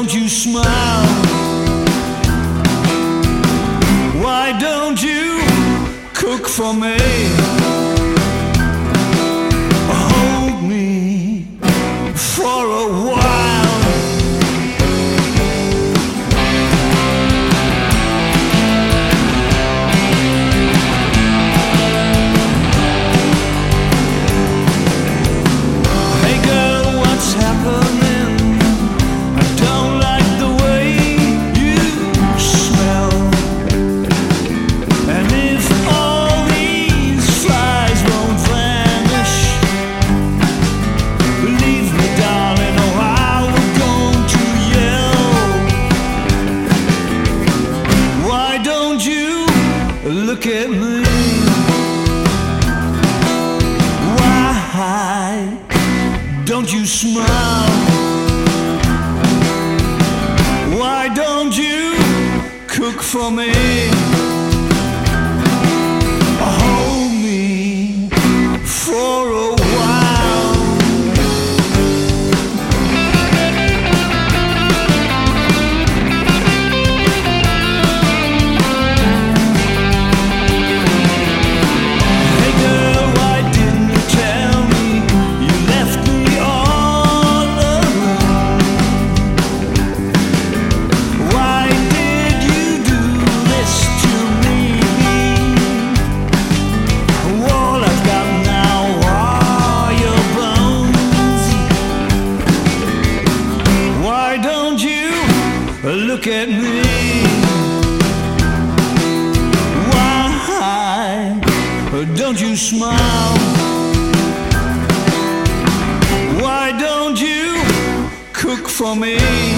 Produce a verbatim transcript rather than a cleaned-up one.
don't you smile? Why don't you cook for me? Hold me for a while. Hey girl, what's happening? Look at me. Why don't you smile? Why don't you cook for me? Hold me for a while. Look at me. Why don't you smile? Why don't you cook for me?